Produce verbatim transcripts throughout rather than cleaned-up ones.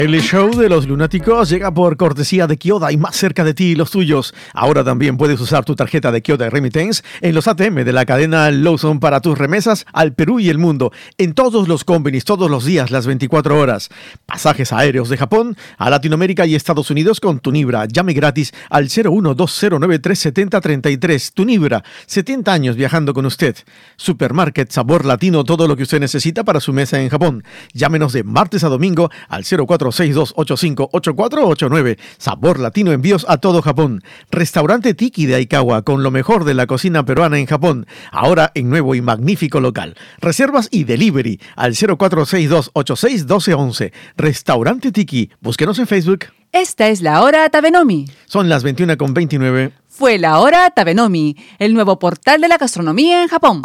El show de los lunáticos llega por cortesía de Kyoda y más cerca de ti y los tuyos. Ahora también puedes usar tu tarjeta de Kyoda Remittance en los A T M de la cadena Lawson para tus remesas al Perú y el mundo, en todos los convenis, todos los días, las veinticuatro horas. Pasajes aéreos de Japón a Latinoamérica y Estados Unidos con Tunibra. Llame gratis al cero uno dos cero nueve tres siete cero tres tres. Tunibra, setenta años viajando con usted. Supermarket Sabor Latino, todo lo que usted necesita para su mesa en Japón. Llámenos de martes a domingo al cero cuatro seis dos ocho cinco ocho cuatro ocho nueve. Sabor Latino, envíos a todo Japón. Restaurante Tiki de Aikawa, con lo mejor de la cocina peruana en Japón. Ahora en nuevo y magnífico local. Reservas y delivery al cero cuatro seis dos ocho seis uno dos uno uno. Restaurante Tiki. Búsquenos en Facebook. Esta es la Hora Tabenomi. Son las veintiuna con veintinueve. Fue la Hora Tabenomi, el nuevo portal de la gastronomía en Japón.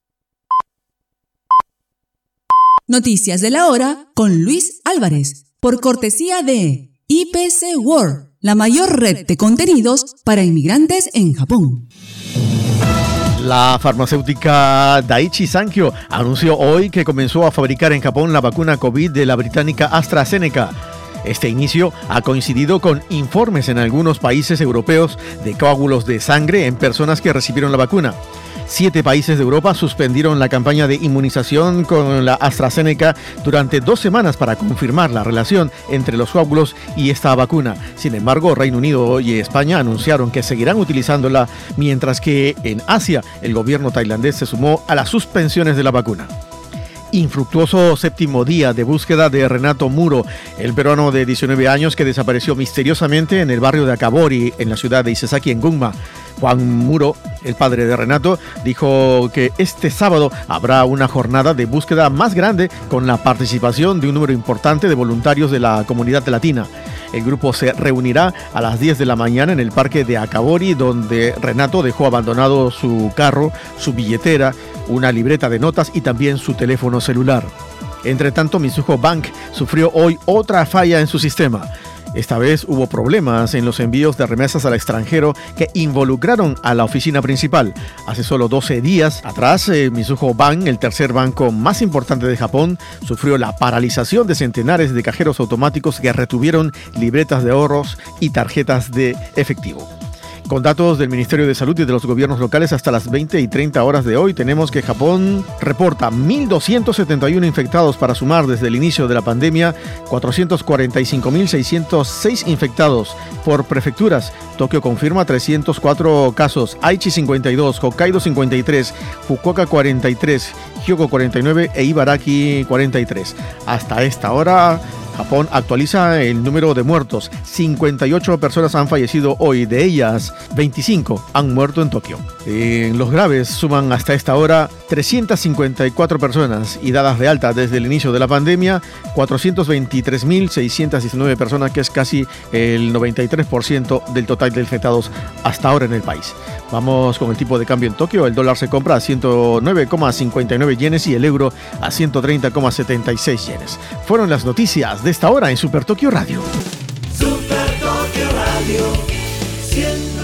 Noticias de la hora con Luis Álvarez, por cortesía de I P C World, la mayor red de contenidos para inmigrantes en Japón. La farmacéutica Daiichi Sankyo anunció hoy que comenzó a fabricar en Japón la vacuna COVID de la británica AstraZeneca. Este inicio ha coincidido con informes en algunos países europeos de coágulos de sangre en personas que recibieron la vacuna. Siete países de Europa suspendieron la campaña de inmunización con la AstraZeneca durante dos semanas para confirmar la relación entre los coágulos y esta vacuna. Sin embargo, Reino Unido y España anunciaron que seguirán utilizándola, mientras que en Asia el gobierno tailandés se sumó a las suspensiones de la vacuna. Infructuoso séptimo día de búsqueda de Renato Muro, el peruano de diecinueve años que desapareció misteriosamente en el barrio de Akabori, en la ciudad de Isesaki, en Gunma. Juan Muro, el padre de Renato, dijo que este sábado habrá una jornada de búsqueda más grande con la participación de un número importante de voluntarios de la comunidad latina. El grupo se reunirá a las diez de la mañana en el parque de Akabori, donde Renato dejó abandonado su carro, su billetera, una libreta de notas y también su teléfono celular. Entre tanto, Mizuho Bank sufrió hoy otra falla en su sistema. Esta vez hubo problemas en los envíos de remesas al extranjero que involucraron a la oficina principal. Hace solo doce días atrás, eh, Mizuho Bank, el tercer banco más importante de Japón, sufrió la paralización de centenares de cajeros automáticos que retuvieron libretas de ahorros y tarjetas de efectivo. Con datos del Ministerio de Salud y de los gobiernos locales, hasta las veinte y treinta horas de hoy tenemos que Japón reporta mil doscientos setenta y uno infectados, para sumar desde el inicio de la pandemia cuatrocientos cuarenta y cinco mil seiscientos seis infectados. Por prefecturas, Tokio confirma trescientos cuatro casos, Aichi cincuenta y dos, Hokkaido cincuenta y tres, Fukuoka cuarenta y tres, Hyōgo cuarenta y nueve e Ibaraki cuarenta y tres. Hasta esta hora, Japón actualiza el número de muertos. cincuenta y ocho personas han fallecido hoy, de ellas veinticinco han muerto en Tokio. En los graves suman hasta esta hora trescientas cincuenta y cuatro personas y dadas de alta desde el inicio de la pandemia, cuatrocientos veintitrés mil seiscientos diecinueve personas, que es casi el noventa y tres por ciento del total de infectados hasta ahora en el país. Vamos con el tipo de cambio en Tokio. El dólar se compra a ciento nueve coma cincuenta y nueve yenes y el euro a ciento treinta coma setenta y seis yenes. Fueron las noticias de esta hora en Super Tokio Radio. Super Tokio Radio.